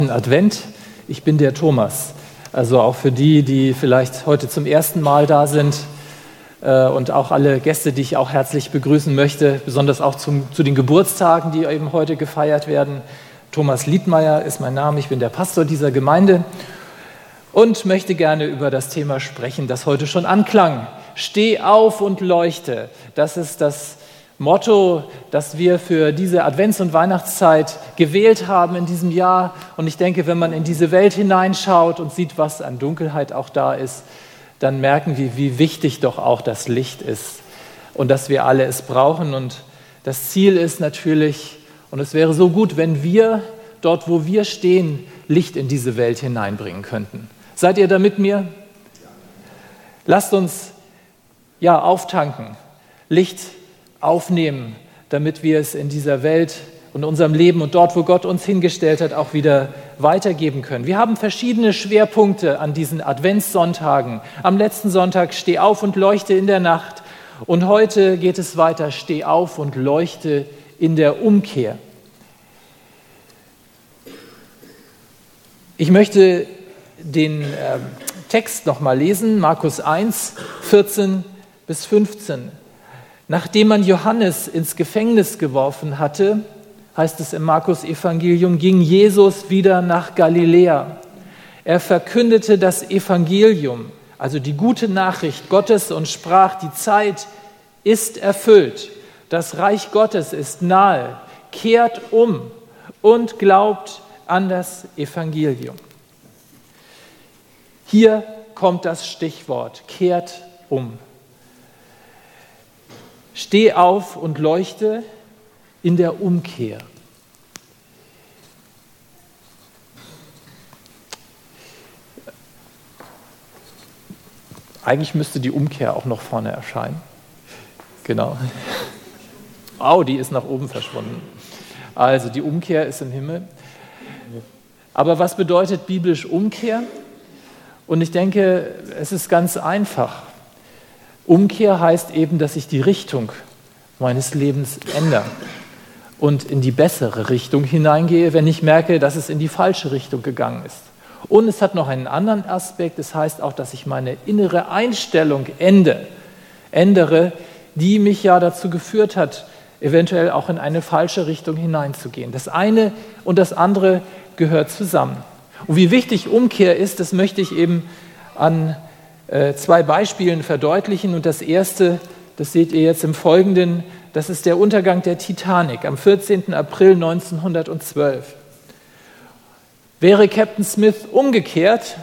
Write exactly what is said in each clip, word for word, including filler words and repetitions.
Advent. Ich bin der Thomas. Also auch für die, die vielleicht heute zum ersten Mal da sind äh, und auch alle Gäste, die ich auch herzlich begrüßen möchte, besonders auch zum, zu den Geburtstagen, die eben heute gefeiert werden. Thomas Liedmeier ist mein Name, ich bin der Pastor dieser Gemeinde und möchte gerne über das Thema sprechen, das heute schon anklang. Steh auf und leuchte. Das ist das Motto, das wir für diese Advents- und Weihnachtszeit gewählt haben in diesem Jahr. Und ich denke, wenn man in diese Welt hineinschaut und sieht, was an Dunkelheit auch da ist, dann merken wir, wie wichtig doch auch das Licht ist und dass wir alle es brauchen. Und das Ziel ist natürlich, und es wäre so gut, wenn wir dort, wo wir stehen, Licht in diese Welt hineinbringen könnten. Seid ihr da mit mir? Lasst uns ja auftanken, Licht aufnehmen, damit wir es in dieser Welt und unserem Leben und dort, wo Gott uns hingestellt hat, auch wieder weitergeben können. Wir haben verschiedene Schwerpunkte an diesen Adventssonntagen. Am letzten Sonntag steh auf und leuchte in der Nacht. Und heute geht es weiter, steh auf und leuchte in der Umkehr. Ich möchte den äh, Text nochmal lesen, Markus eins, vierzehn bis fünfzehn. Nachdem man Johannes ins Gefängnis geworfen hatte, heißt es im Markus-Evangelium, ging Jesus wieder nach Galiläa. Er verkündete das Evangelium, also die gute Nachricht Gottes, und sprach, die Zeit ist erfüllt, das Reich Gottes ist nahe, kehrt um und glaubt an das Evangelium. Hier kommt das Stichwort, kehrt um. Steh auf und leuchte in der Umkehr. Eigentlich müsste die Umkehr auch noch vorne erscheinen. Genau. Oh, die ist nach oben verschwunden. Also die Umkehr ist im Himmel. Aber was bedeutet biblisch Umkehr? Und ich denke, es ist ganz einfach. Umkehr heißt eben, dass ich die Richtung meines Lebens ändere und in die bessere Richtung hineingehe, wenn ich merke, dass es in die falsche Richtung gegangen ist. Und es hat noch einen anderen Aspekt, es heißt auch, dass ich meine innere Einstellung ändere, ändere, die mich ja dazu geführt hat, eventuell auch in eine falsche Richtung hineinzugehen. Das eine und das andere gehört zusammen. Und wie wichtig Umkehr ist, das möchte ich eben an zwei Beispielen verdeutlichen. Und das erste, das seht ihr jetzt im Folgenden, das ist der Untergang der Titanic am vierzehnten April neunzehnhundertzwölf. Wäre Captain Smith umgekehrt,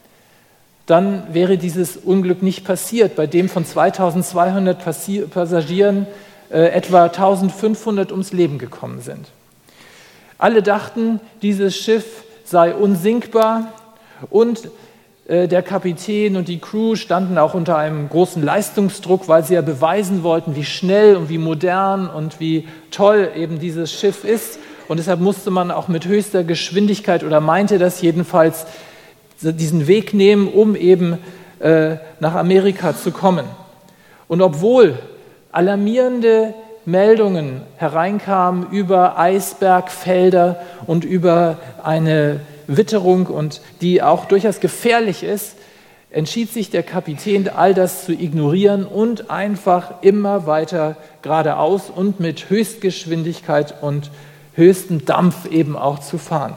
dann wäre dieses Unglück nicht passiert, bei dem von zweitausendzweihundert Passagieren äh, etwa eintausendfünfhundert ums Leben gekommen sind. Alle dachten, dieses Schiff sei unsinkbar und der Kapitän und die Crew standen auch unter einem großen Leistungsdruck, weil sie ja beweisen wollten, wie schnell und wie modern und wie toll eben dieses Schiff ist. Und deshalb musste man auch mit höchster Geschwindigkeit, oder meinte das jedenfalls, diesen Weg nehmen, um eben äh, nach Amerika zu kommen. Und obwohl alarmierende Meldungen hereinkamen über Eisbergfelder und über eine Witterung, und die auch durchaus gefährlich ist, entschied sich der Kapitän, all das zu ignorieren und einfach immer weiter geradeaus und mit Höchstgeschwindigkeit und höchstem Dampf eben auch zu fahren.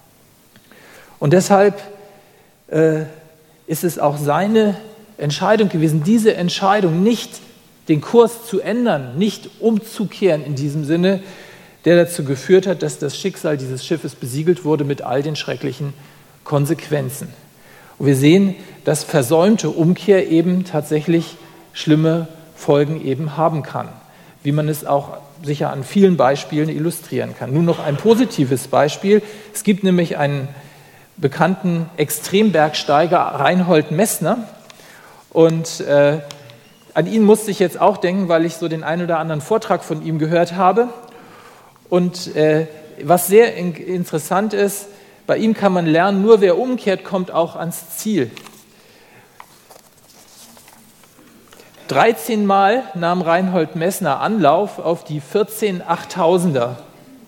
Und deshalb äh, ist es auch seine Entscheidung gewesen, diese Entscheidung nicht den Kurs zu ändern, nicht umzukehren in diesem Sinne, der dazu geführt hat, dass das Schicksal dieses Schiffes besiegelt wurde mit all den schrecklichen Konsequenzen. Und wir sehen, dass versäumte Umkehr eben tatsächlich schlimme Folgen eben haben kann, wie man es auch sicher an vielen Beispielen illustrieren kann. Nun noch ein positives Beispiel. Es gibt nämlich einen bekannten Extrembergsteiger, Reinhold Messner, und äh, an ihn musste ich jetzt auch denken, weil ich so den einen oder anderen Vortrag von ihm gehört habe. Und äh, was sehr in- interessant ist, bei ihm kann man lernen, nur wer umkehrt, kommt auch ans Ziel. dreizehn Mal nahm Reinhold Messner Anlauf auf die vierzehn Achttausender.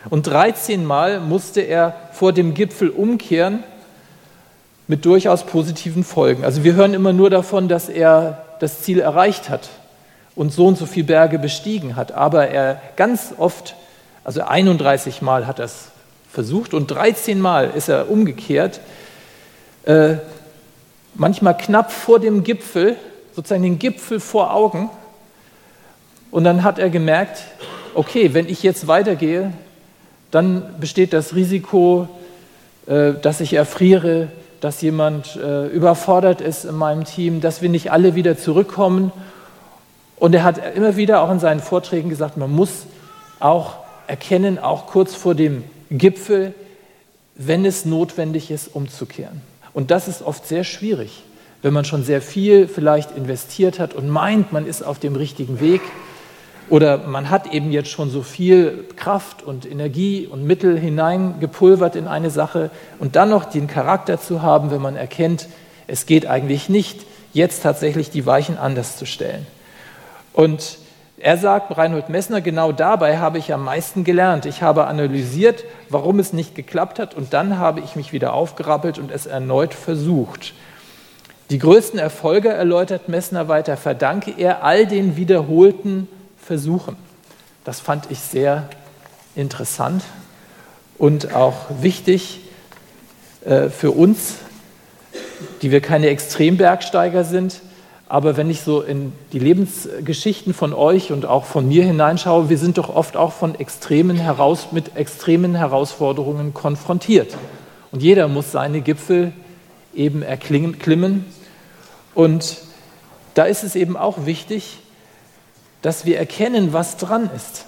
Und dreizehn Mal musste er vor dem Gipfel umkehren mit durchaus positiven Folgen. Also wir hören immer nur davon, dass er das Ziel erreicht hat und so und so viele Berge bestiegen hat. Aber er ganz oft, also einunddreißig Mal hat er es versucht und dreizehn Mal ist er umgekehrt, äh, manchmal knapp vor dem Gipfel, sozusagen den Gipfel vor Augen. Und dann hat er gemerkt, okay, wenn ich jetzt weitergehe, dann besteht das Risiko, äh, dass ich erfriere, dass jemand äh, überfordert ist in meinem Team, dass wir nicht alle wieder zurückkommen. Und er hat immer wieder auch in seinen Vorträgen gesagt, man muss auch erkennen, auch kurz vor dem Gipfel, wenn es notwendig ist, umzukehren. Und das ist oft sehr schwierig, wenn man schon sehr viel vielleicht investiert hat und meint, man ist auf dem richtigen Weg. Oder man hat eben jetzt schon so viel Kraft und Energie und Mittel hineingepulvert in eine Sache und dann noch den Charakter zu haben, wenn man erkennt, es geht eigentlich nicht, jetzt tatsächlich die Weichen anders zu stellen. Und er sagt, Reinhold Messner, genau dabei habe ich am meisten gelernt. Ich habe analysiert, warum es nicht geklappt hat und dann habe ich mich wieder aufgerappelt und es erneut versucht. Die größten Erfolge, erläutert Messner weiter, verdanke er all den wiederholten Versuchen. Das fand ich sehr interessant und auch wichtig äh, für uns, die wir keine Extrembergsteiger sind. Aber wenn ich so in die Lebensgeschichten von euch und auch von mir hineinschaue, wir sind doch oft auch von extremen heraus, mit extremen Herausforderungen konfrontiert. Und jeder muss seine Gipfel eben erklimmen. Und da ist es eben auch wichtig, dass wir erkennen, was dran ist.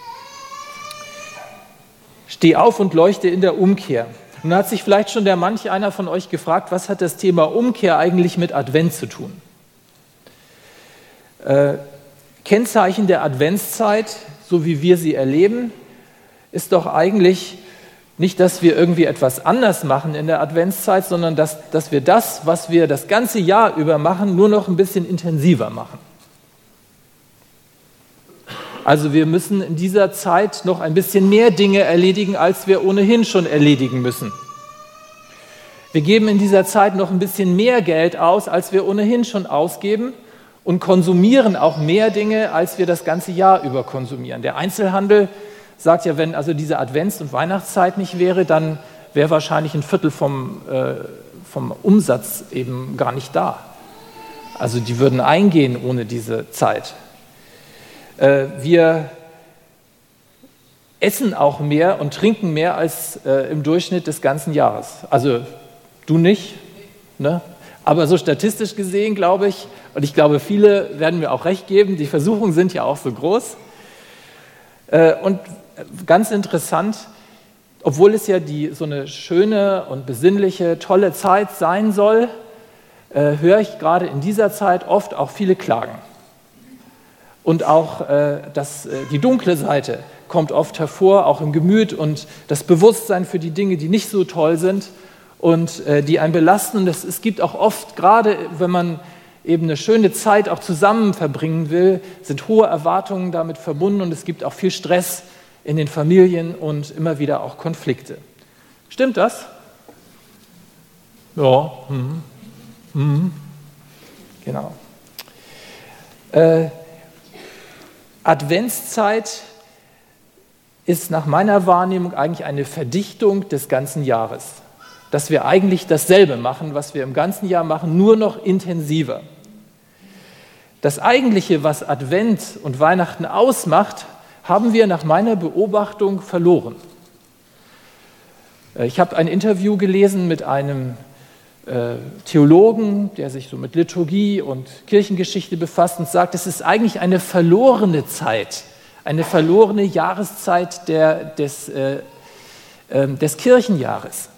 Steh auf und leuchte in der Umkehr. Nun hat sich vielleicht schon der manch einer von euch gefragt, was hat das Thema Umkehr eigentlich mit Advent zu tun? Äh, Kennzeichen der Adventszeit, so wie wir sie erleben, ist doch eigentlich nicht, dass wir irgendwie etwas anders machen in der Adventszeit, sondern dass, dass wir das, was wir das ganze Jahr über machen, nur noch ein bisschen intensiver machen. Also wir müssen in dieser Zeit noch ein bisschen mehr Dinge erledigen, als wir ohnehin schon erledigen müssen. Wir geben in dieser Zeit noch ein bisschen mehr Geld aus, als wir ohnehin schon ausgeben und konsumieren auch mehr Dinge, als wir das ganze Jahr über konsumieren. Der Einzelhandel sagt ja, wenn also diese Advents- und Weihnachtszeit nicht wäre, dann wäre wahrscheinlich ein Viertel vom, äh, vom Umsatz eben gar nicht da. Also die würden eingehen ohne diese Zeit. Wir essen auch mehr und trinken mehr als äh, im Durchschnitt des ganzen Jahres. Also du nicht, ne? Aber so statistisch gesehen glaube ich, und ich glaube, viele werden mir auch recht geben, die Versuchungen sind ja auch so groß. Äh, und ganz interessant, obwohl es ja die, so eine schöne und besinnliche, tolle Zeit sein soll, äh, höre ich gerade in dieser Zeit oft auch viele Klagen. Und auch äh, das, äh, die dunkle Seite kommt oft hervor, auch im Gemüt und das Bewusstsein für die Dinge, die nicht so toll sind und äh, die einen belasten. Und das, es gibt auch oft, gerade wenn man eben eine schöne Zeit auch zusammen verbringen will, sind hohe Erwartungen damit verbunden und es gibt auch viel Stress in den Familien und immer wieder auch Konflikte. Stimmt das? Ja. Mhm. Mhm. Genau. Äh, Adventszeit ist nach meiner Wahrnehmung eigentlich eine Verdichtung des ganzen Jahres. Dass wir eigentlich dasselbe machen, was wir im ganzen Jahr machen, nur noch intensiver. Das Eigentliche, was Advent und Weihnachten ausmacht, haben wir nach meiner Beobachtung verloren. Ich habe ein Interview gelesen mit einem äh, Theologen, der sich so mit Liturgie und Kirchengeschichte befasst und sagt, es ist eigentlich eine verlorene Zeit, eine verlorene Jahreszeit der, des, äh, äh, des Kirchenjahres.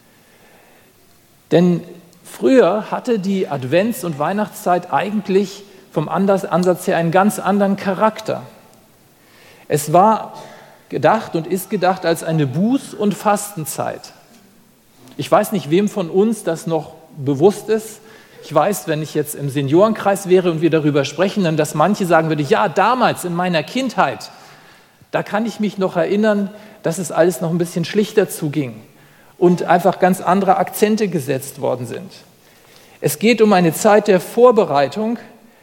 Denn früher hatte die Advents- und Weihnachtszeit eigentlich vom Ansatz her einen ganz anderen Charakter. Es war gedacht und ist gedacht als eine Buß- und Fastenzeit. Ich weiß nicht, wem von uns das noch bewusst ist. Ich weiß, wenn ich jetzt im Seniorenkreis wäre und wir darüber sprechen, dann dass manche sagen würden, ja, damals in meiner Kindheit, da kann ich mich noch erinnern, dass es alles noch ein bisschen schlichter zuging und einfach ganz andere Akzente gesetzt worden sind. Es geht um eine Zeit der Vorbereitung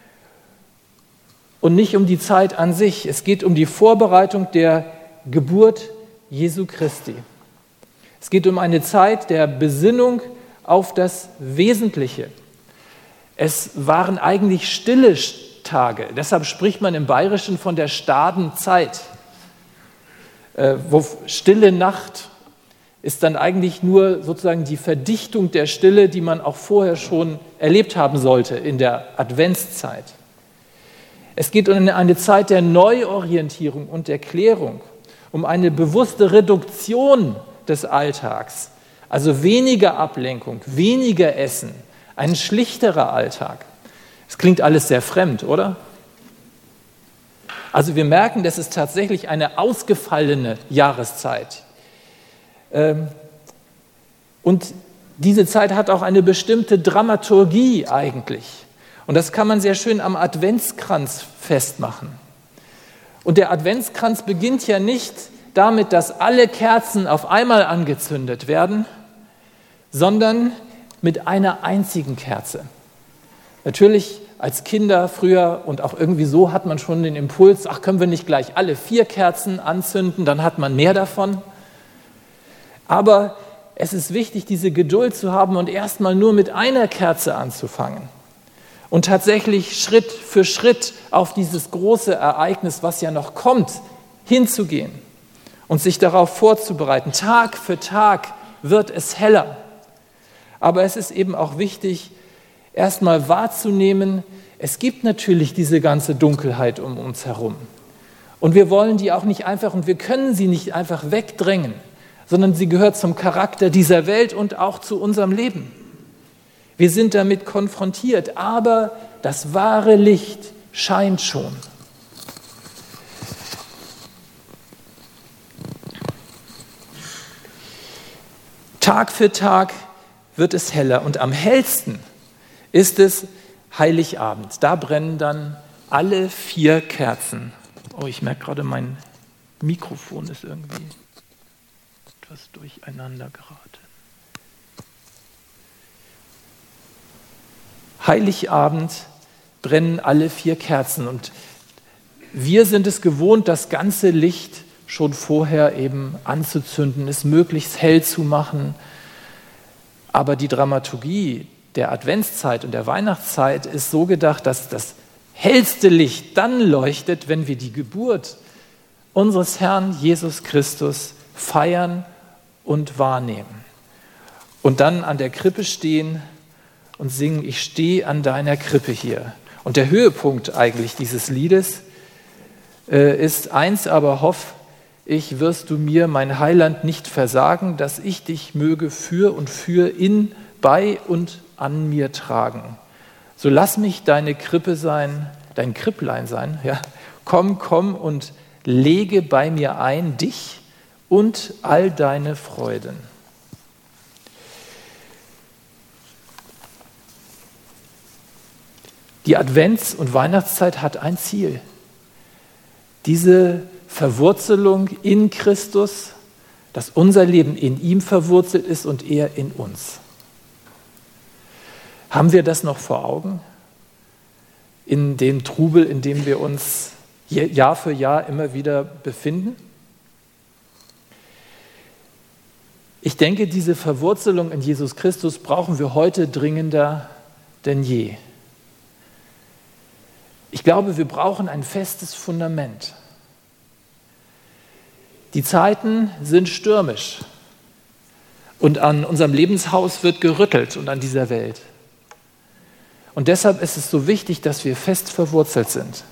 und nicht um die Zeit an sich. Es geht um die Vorbereitung der Geburt Jesu Christi. Es geht um eine Zeit der Besinnung auf das Wesentliche. Es waren eigentlich stille Tage. Deshalb spricht man im Bayerischen von der Stadenzeit. Äh, wo stille Nacht ist dann eigentlich nur sozusagen die Verdichtung der Stille, die man auch vorher schon erlebt haben sollte in der Adventszeit. Es geht um eine Zeit der Neuorientierung und der Klärung, um eine bewusste Reduktion des Alltags, also weniger Ablenkung, weniger Essen, ein schlichterer Alltag. Es klingt alles sehr fremd, oder? Also wir merken, das ist tatsächlich eine ausgefallene Jahreszeit. Und diese Zeit hat auch eine bestimmte Dramaturgie eigentlich. Und das kann man sehr schön am Adventskranz festmachen. Und der Adventskranz beginnt ja nicht damit, dass alle Kerzen auf einmal angezündet werden, sondern mit einer einzigen Kerze. Natürlich als Kinder früher und auch irgendwie so hat man schon den Impuls, ach, können wir nicht gleich alle vier Kerzen anzünden, dann hat man mehr davon. Aber es ist wichtig, diese Geduld zu haben und erstmal nur mit einer Kerze anzufangen und tatsächlich Schritt für Schritt auf dieses große Ereignis, was ja noch kommt, hinzugehen und sich darauf vorzubereiten. Tag für Tag wird es heller. Aber es ist eben auch wichtig, erstmal wahrzunehmen, es gibt natürlich diese ganze Dunkelheit um uns herum. Und wir wollen die auch nicht einfach und wir können sie nicht einfach wegdrängen, sondern sie gehört zum Charakter dieser Welt und auch zu unserem Leben. Wir sind damit konfrontiert, aber das wahre Licht scheint schon. Tag für Tag wird es heller und am hellsten ist es Heiligabend. Da brennen dann alle vier Kerzen. Oh, ich merke gerade, mein Mikrofon ist irgendwie etwas durcheinander geraten. Heiligabend brennen alle vier Kerzen und wir sind es gewohnt, das ganze Licht schon vorher eben anzuzünden, es möglichst hell zu machen. Aber die Dramaturgie der Adventszeit und der Weihnachtszeit ist so gedacht, dass das hellste Licht dann leuchtet, wenn wir die Geburt unseres Herrn Jesus Christus feiern und wahrnehmen. Und dann an der Krippe stehen und singen, ich stehe an deiner Krippe hier. Und der Höhepunkt eigentlich dieses Liedes äh, ist, eins aber hoff, ich wirst du mir, mein Heiland, nicht versagen, dass ich dich möge für und für in, bei und an mir tragen. So lass mich deine Krippe sein, dein Kripplein sein, ja. Komm, komm und lege bei mir ein dich und all deine Freuden. Die Advents- und Weihnachtszeit hat ein Ziel. Diese Verwurzelung in Christus, dass unser Leben in ihm verwurzelt ist und er in uns. Haben wir das noch vor Augen? In dem Trubel, in dem wir uns Jahr für Jahr immer wieder befinden? Ich denke, diese Verwurzelung in Jesus Christus brauchen wir heute dringender denn je. Ich glaube, wir brauchen ein festes Fundament. Die Zeiten sind stürmisch und an unserem Lebenshaus wird gerüttelt und an dieser Welt. Und deshalb ist es so wichtig, dass wir fest verwurzelt sind.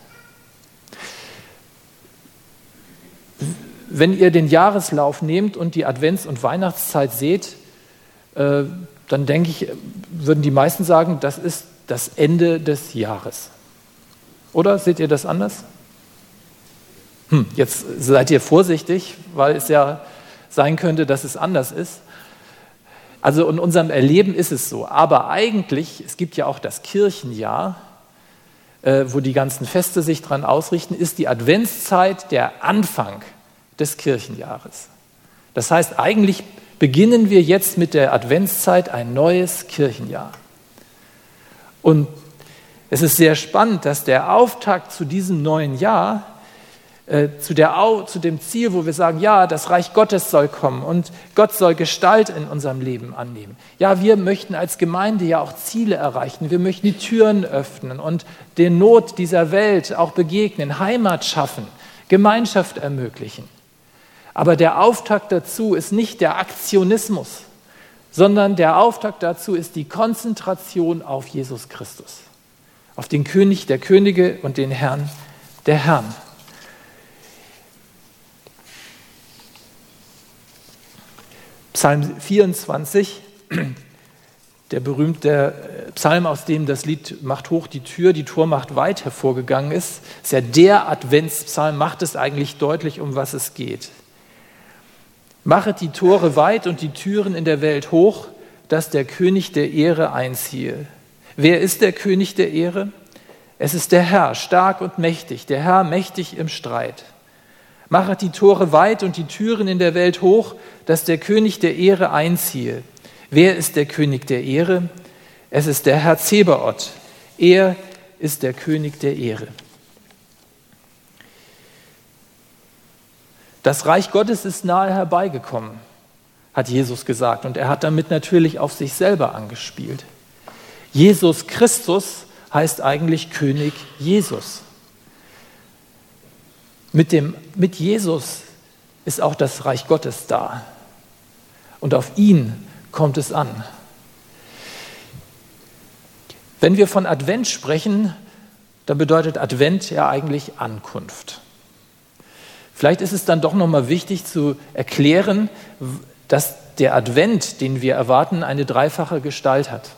Wenn ihr den Jahreslauf nehmt und die Advents- und Weihnachtszeit seht, äh, dann denke ich, würden die meisten sagen, das ist das Ende des Jahres. Oder seht ihr das anders? Hm, jetzt seid ihr vorsichtig, weil es ja sein könnte, dass es anders ist. Also in unserem Erleben ist es so. Aber eigentlich, es gibt ja auch das Kirchenjahr, äh, wo die ganzen Feste sich dran ausrichten, ist die Adventszeit der Anfang des Kirchenjahres. Das heißt, eigentlich beginnen wir jetzt mit der Adventszeit ein neues Kirchenjahr. Und es ist sehr spannend, dass der Auftakt zu diesem neuen Jahr, äh, zu, der, zu dem Ziel, wo wir sagen, ja, das Reich Gottes soll kommen und Gott soll Gestalt in unserem Leben annehmen. Ja, wir möchten als Gemeinde ja auch Ziele erreichen. Wir möchten die Türen öffnen und der Not dieser Welt auch begegnen, Heimat schaffen, Gemeinschaft ermöglichen. Aber der Auftakt dazu ist nicht der Aktionismus, sondern der Auftakt dazu ist die Konzentration auf Jesus Christus, auf den König der Könige und den Herrn der Herren. Psalm vierundzwanzig, der berühmte Psalm, aus dem das Lied "Macht hoch die Tür, die Tor macht weit" hervorgegangen ist, ist ja der Adventspsalm, macht es eigentlich deutlich, um was es geht. Machet die Tore weit und die Türen in der Welt hoch, dass der König der Ehre einziehe. Wer ist der König der Ehre? Es ist der Herr, stark und mächtig, der Herr mächtig im Streit. Machet die Tore weit und die Türen in der Welt hoch, dass der König der Ehre einziehe. Wer ist der König der Ehre? Es ist der Herr Zebaoth. Er ist der König der Ehre. Das Reich Gottes ist nahe herbeigekommen, hat Jesus gesagt. Und er hat damit natürlich auf sich selber angespielt. Jesus Christus heißt eigentlich König Jesus. Mit, dem, mit Jesus ist auch das Reich Gottes da. Und auf ihn kommt es an. Wenn wir von Advent sprechen, dann bedeutet Advent ja eigentlich Ankunft. Vielleicht ist es dann doch nochmal wichtig zu erklären, dass der Advent, den wir erwarten, eine dreifache Gestalt hat.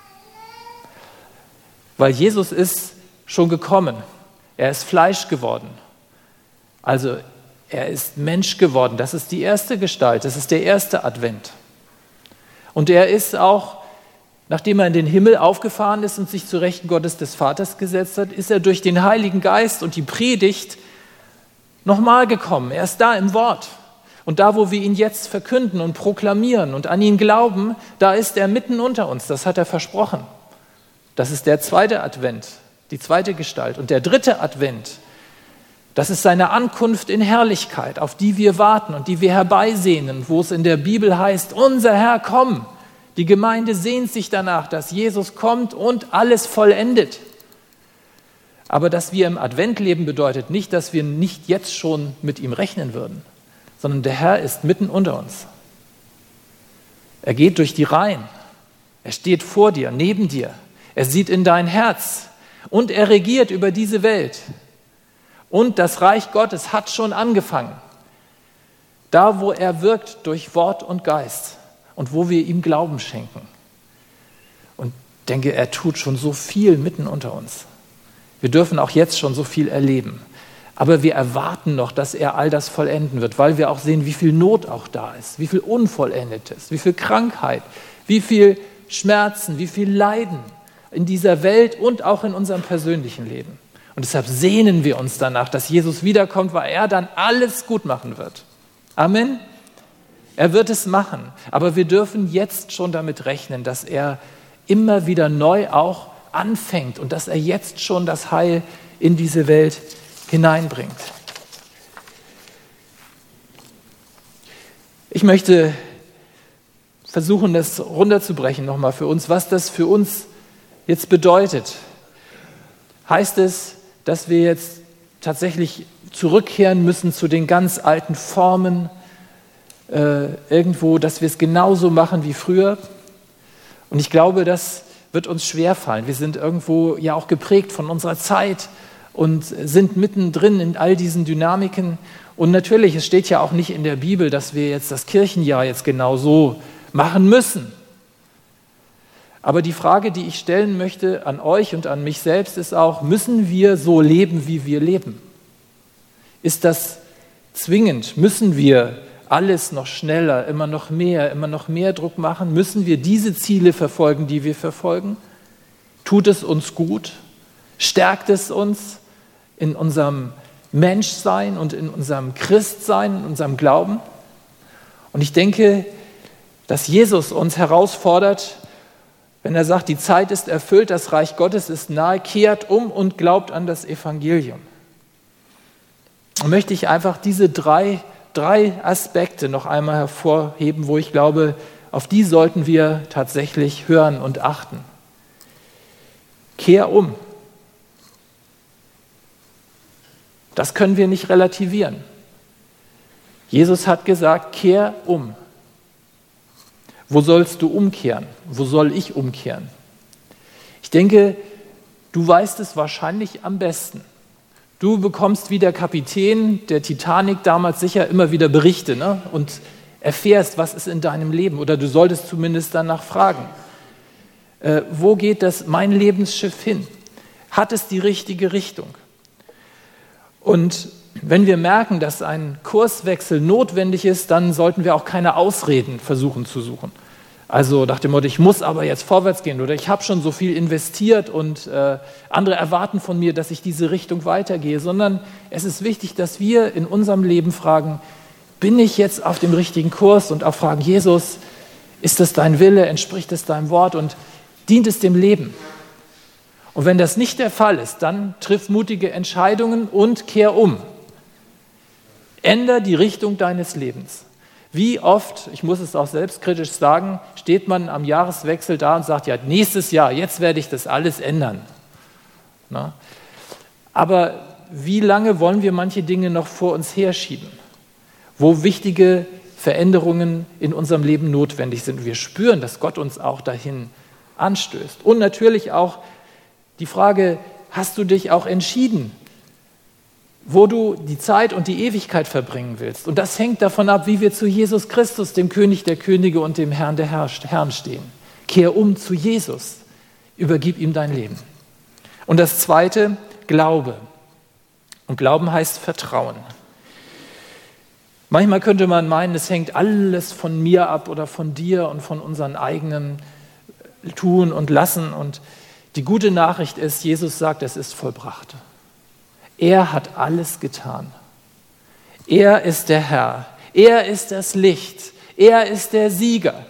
Weil Jesus ist schon gekommen. Er ist Fleisch geworden. Also er ist Mensch geworden. Das ist die erste Gestalt. Das ist der erste Advent. Und er ist auch, nachdem er in den Himmel aufgefahren ist und sich zu Rechten Gottes des Vaters gesetzt hat, ist er durch den Heiligen Geist und die Predigt nochmal gekommen. Er ist da im Wort. Und da, wo wir ihn jetzt verkünden und proklamieren und an ihn glauben, da ist er mitten unter uns. Das hat er versprochen. Das ist der zweite Advent, die zweite Gestalt. Und der dritte Advent, das ist seine Ankunft in Herrlichkeit, auf die wir warten und die wir herbeisehnen, wo es in der Bibel heißt, unser Herr, komm. Die Gemeinde sehnt sich danach, dass Jesus kommt und alles vollendet. Aber dass wir im Advent leben, bedeutet nicht, dass wir nicht jetzt schon mit ihm rechnen würden, sondern der Herr ist mitten unter uns. Er geht durch die Reihen. Er steht vor dir, neben dir. Er sieht in dein Herz und er regiert über diese Welt. Und das Reich Gottes hat schon angefangen. Da, wo er wirkt durch Wort und Geist und wo wir ihm Glauben schenken. Und ich denke, er tut schon so viel mitten unter uns. Wir dürfen auch jetzt schon so viel erleben. Aber wir erwarten noch, dass er all das vollenden wird, weil wir auch sehen, wie viel Not auch da ist, wie viel Unvollendetes, wie viel Krankheit, wie viel Schmerzen, wie viel Leiden in dieser Welt und auch in unserem persönlichen Leben. Und deshalb sehnen wir uns danach, dass Jesus wiederkommt, weil er dann alles gut machen wird. Amen. Er wird es machen. Aber wir dürfen jetzt schon damit rechnen, dass er immer wieder neu auch anfängt und dass er jetzt schon das Heil in diese Welt hineinbringt. Ich möchte versuchen, das runterzubrechen nochmal für uns, was das für uns jetzt bedeutet. Heißt es, dass wir jetzt tatsächlich zurückkehren müssen zu den ganz alten Formen, äh, irgendwo, dass wir es genauso machen wie früher? Und ich glaube, das wird uns schwerfallen. Wir sind irgendwo ja auch geprägt von unserer Zeit und sind mittendrin in all diesen Dynamiken. Und natürlich, es steht ja auch nicht in der Bibel, dass wir jetzt das Kirchenjahr jetzt genau so machen müssen. Aber die Frage, die ich stellen möchte an euch und an mich selbst, ist auch, müssen wir so leben, wie wir leben? Ist das zwingend? Müssen wir alles noch schneller, immer noch mehr, immer noch mehr Druck machen? Müssen wir diese Ziele verfolgen, die wir verfolgen? Tut es uns gut? Stärkt es uns in unserem Menschsein und in unserem Christsein, in unserem Glauben? Und ich denke, dass Jesus uns herausfordert, wenn er sagt, die Zeit ist erfüllt, das Reich Gottes ist nahe, kehrt um und glaubt an das Evangelium. Und möchte ich einfach diese drei, drei Aspekte noch einmal hervorheben, wo ich glaube, auf die sollten wir tatsächlich hören und achten. Kehr um. Das können wir nicht relativieren. Jesus hat gesagt, kehr um. Wo sollst du umkehren? Wo soll ich umkehren? Ich denke, du weißt es wahrscheinlich am besten. Du bekommst wie der Kapitän der Titanic damals sicher immer wieder Berichte, ne? Und erfährst, was ist in deinem Leben. Oder du solltest zumindest danach fragen. Äh, wo geht das mein Lebensschiff hin? Hat es die richtige Richtung? Und wenn wir merken, dass ein Kurswechsel notwendig ist, dann sollten wir auch keine Ausreden versuchen zu suchen. Also nach dem Motto, ich muss aber jetzt vorwärts gehen oder ich habe schon so viel investiert und äh, andere erwarten von mir, dass ich diese Richtung weitergehe, sondern es ist wichtig, dass wir in unserem Leben fragen, bin ich jetzt auf dem richtigen Kurs, und auch fragen, Jesus, ist das dein Wille, entspricht es deinem Wort und dient es dem Leben? Und wenn das nicht der Fall ist, dann triff mutige Entscheidungen und kehr um. Änder die Richtung deines Lebens. Wie oft, ich muss es auch selbstkritisch sagen, steht man am Jahreswechsel da und sagt, ja, nächstes Jahr, jetzt werde ich das alles ändern. Na? Aber wie lange wollen wir manche Dinge noch vor uns herschieben, wo wichtige Veränderungen in unserem Leben notwendig sind? Wir spüren, dass Gott uns auch dahin anstößt. Und natürlich auch die Frage, hast du dich auch entschieden, wo du die Zeit und die Ewigkeit verbringen willst? Und das hängt davon ab, wie wir zu Jesus Christus, dem König der Könige und dem Herrn der Herren stehen. Kehr um zu Jesus, übergib ihm dein Leben. Und das Zweite, Glaube. Und Glauben heißt Vertrauen. Manchmal könnte man meinen, es hängt alles von mir ab oder von dir und von unseren eigenen Tun und Lassen. Und die gute Nachricht ist, Jesus sagt, es ist vollbracht. Er hat alles getan. Er ist der Herr. Er ist das Licht. Er ist der Sieger.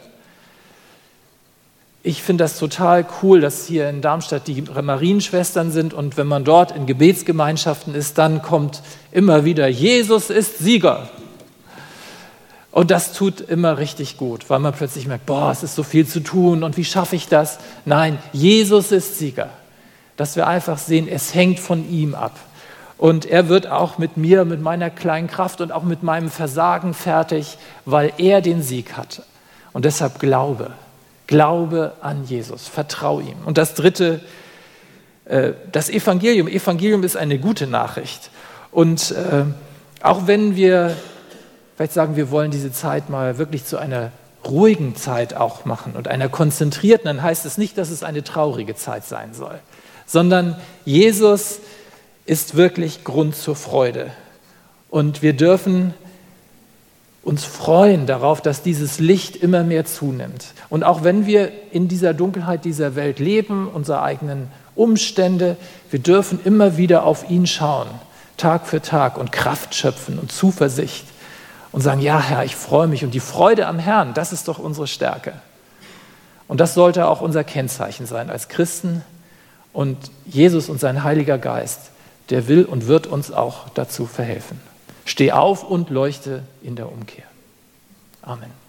Ich finde das total cool, dass hier in Darmstadt die Marienschwestern sind, und wenn man dort in Gebetsgemeinschaften ist, dann kommt immer wieder, Jesus ist Sieger. Und das tut immer richtig gut, weil man plötzlich merkt, boah, es ist so viel zu tun und wie schaffe ich das? Nein, Jesus ist Sieger. Dass wir einfach sehen, es hängt von ihm ab. Und er wird auch mit mir, mit meiner kleinen Kraft und auch mit meinem Versagen fertig, weil er den Sieg hat. Und deshalb Glaube. Glaube an Jesus. Vertrau ihm. Und das Dritte, das Evangelium. Evangelium ist eine gute Nachricht. Und auch wenn wir vielleicht sagen, wir wollen diese Zeit mal wirklich zu einer ruhigen Zeit auch machen und einer konzentrierten, dann heißt es nicht, dass es eine traurige Zeit sein soll, sondern Jesus ist wirklich Grund zur Freude. Und wir dürfen uns freuen darauf, dass dieses Licht immer mehr zunimmt. Und auch wenn wir in dieser Dunkelheit dieser Welt leben, unsere eigenen Umstände, wir dürfen immer wieder auf ihn schauen, Tag für Tag, und Kraft schöpfen und Zuversicht und sagen, ja Herr, ich freue mich. Und die Freude am Herrn, das ist doch unsere Stärke. Und das sollte auch unser Kennzeichen sein als Christen. Und Jesus und sein Heiliger Geist, der will und wird uns auch dazu verhelfen. Steh auf und leuchte in der Umkehr. Amen.